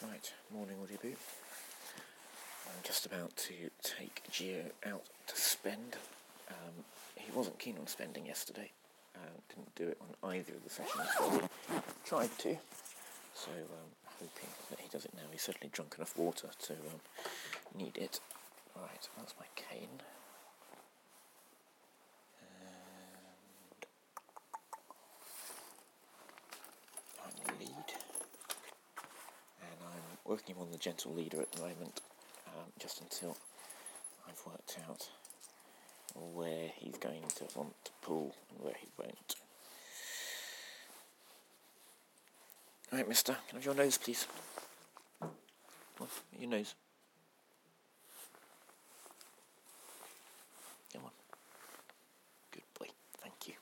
Right, morning Woody Boo. I'm just about to take Gio out to spend. He wasn't keen on spending yesterday. Didn't do it on either of the sessions, but tried to. So hoping that he does it now. He's certainly drunk enough water to need it. Right, that's my cane. And I'm the lead. And I'm working him on the gentle leader at the moment, just until I've worked out where he's going to want to pull and where he won't. Right, mister, can I have your nose, please? Come on, your nose. Come on. Good boy, thank you.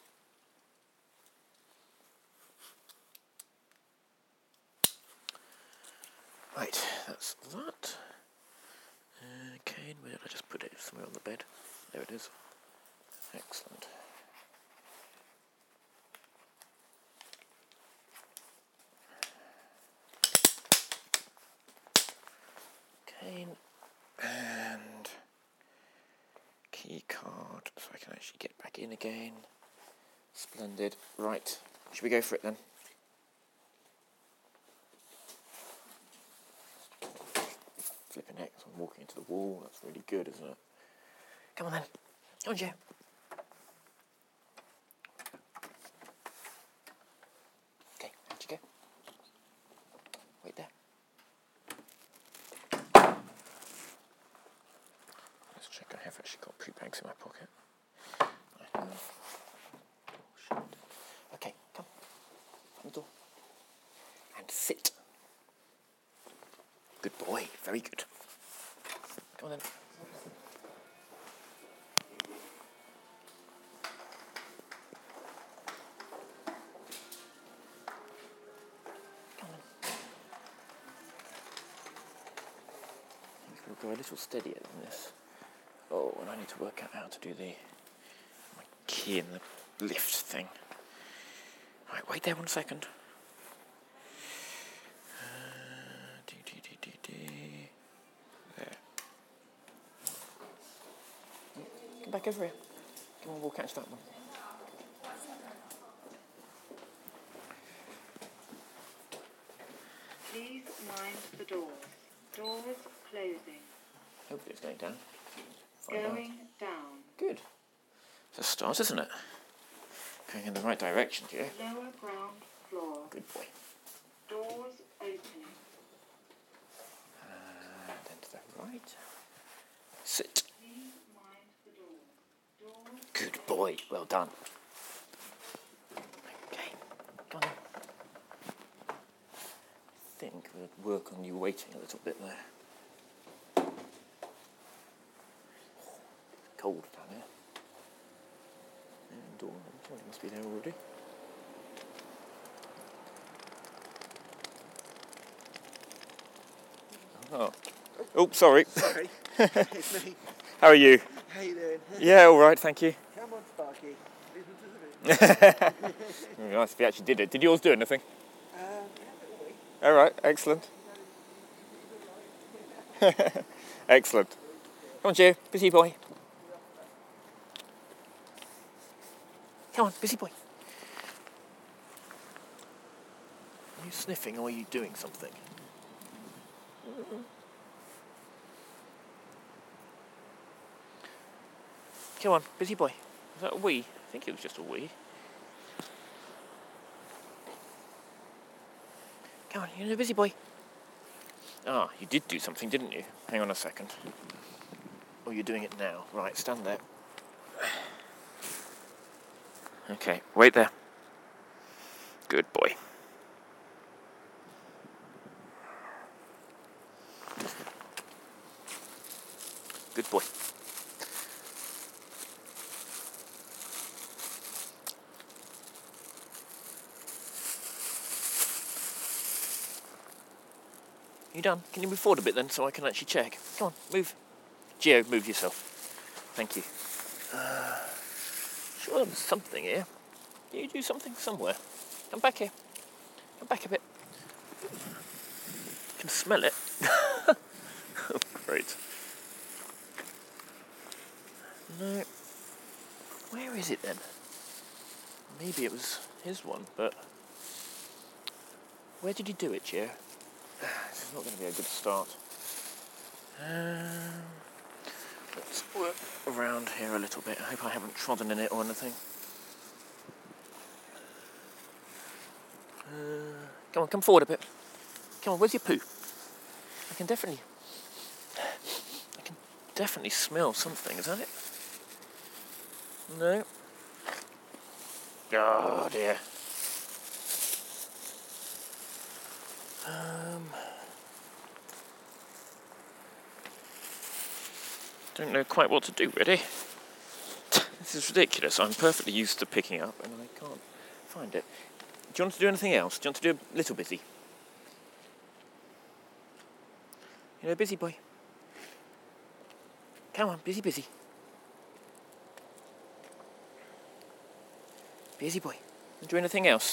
Right, that's that. Cane, where did I just put it? Somewhere on the bed. There it is. Excellent. Cane and key card, so I can actually get back in again. Splendid. Right, should we go for it then? Flipping heck, so I'm walking into the wall. That's really good, isn't it? Come on then. Come on, Joe. Okay, out you go. Wait there. Let's check I have actually got 2 bags in my pocket. I have. Oh, shit. Okay, come. Open the door. And sit. Good boy, very good. Come on then. Come on. I think we'll go a little steadier than this. Oh, and I need to work out how to do my key in the lift thing. Right, wait there 1 second. There. Come back over here. Come on, we'll catch that one. Please mind the doors. Doors closing. Hopefully it's going down. Find Going out. down. Good. It's a start, isn't it? Going in the right direction, Gio. Lower ground floor. Good boy. Doors opening. And then to the right. Sit. Please mind the doors. Doors Good boy. Well done. Okay. Come on then. I think we'll work on you waiting a little bit there. It's cold down here. And door. Somebody must be there already. Oh, sorry. Sorry, it's me. How are you? How you doing? Yeah, all right, thank you. Come on, Sparky. Listen to the bit. Nice if you actually did it. Did yours do anything? Yeah, little week. All right, excellent. Excellent. Come on, Joe, busy boy. Come on, busy boy. Are you sniffing or are you doing something? Come on, busy boy. Was that a wee? I think it was just a wee. Come on, you're a busy boy. Ah, you did do something, didn't you? Hang on a second. Oh, you're doing it now. Right, stand there. Okay, wait there. Good boy. Good boy. You done? Can you move forward a bit then so I can actually check? Come on, move. Gio, move yourself. Thank you. Sure there was something here. Did you do something somewhere? Come back here. Come back a bit. can smell it. Oh, great. No. Where is it then? Maybe it was his one, but... Where did he do it, Gio? This is not going to be a good start. Let's work around here a little bit. I hope I haven't trodden in it or anything. Come on, come forward a bit. Come on, where's your poo? I can definitely smell something. Is that it? No. Oh dear. Don't know quite what to do, really. This is ridiculous. I'm perfectly used to picking up and I can't find it. Do you want to do anything else? Do you want to do a little busy? You know, busy boy. Come on, busy, busy. Busy boy. Do anything else?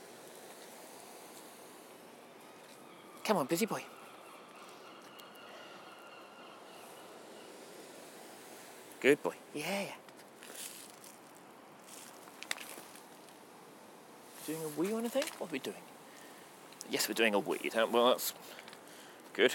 Come on, busy boy. Good boy. Yeah. Doing a wee or anything? What are we doing? Yes, we're doing a wee. Well, that's good.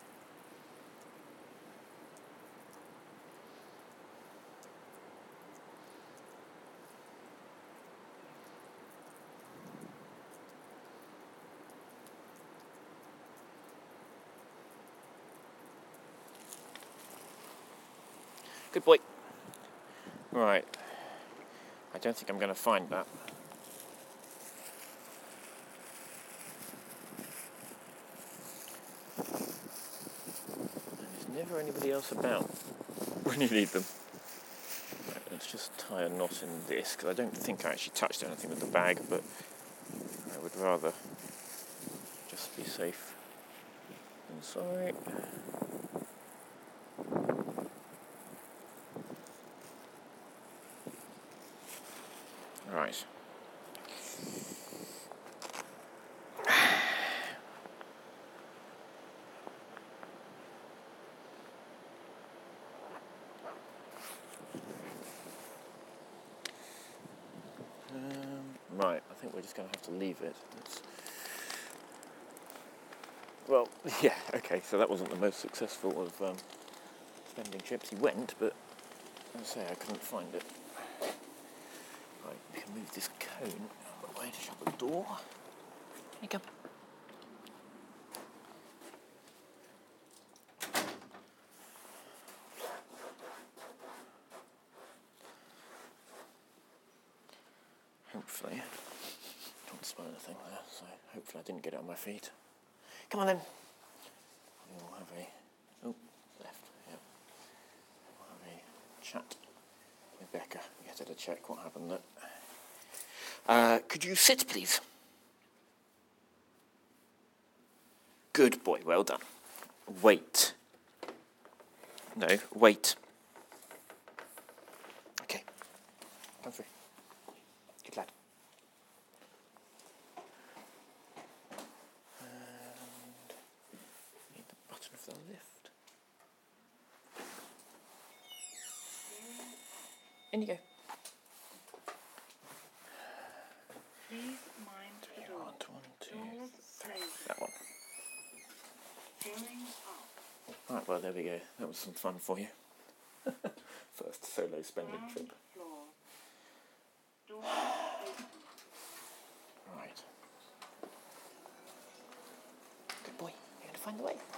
Good boy. Right. I don't think I'm going to find that. And there's never anybody else about when you need them. Right, let's just tie a knot in this, because I don't think I actually touched anything with the bag, but I would rather just be safe than sorry. Right. Right, I think we're just going to have to leave it. Well, yeah, okay, so that wasn't the most successful of spending trips. He went, but as I say, I couldn't find it. Right, we can move this cone out of the way to shut the door. Here you come. Hopefully, I don't smell anything there, so hopefully I didn't get it on my feet. Come on then. We'll have a... Oh, left, yep. We'll have a chat with Becca. Get her to check what happened there. Could you sit, please? Good boy, well done. Wait. No, wait. Okay. Come through. Good lad. And need the button of the lift. In you go. Please mind the door. One, two, Doors three. closed. That one. Ceiling up. Right, well, there we go. That was some fun for you. First solo spending Ground trip. floor. Doors open. Right. Good boy. You're going to find the way.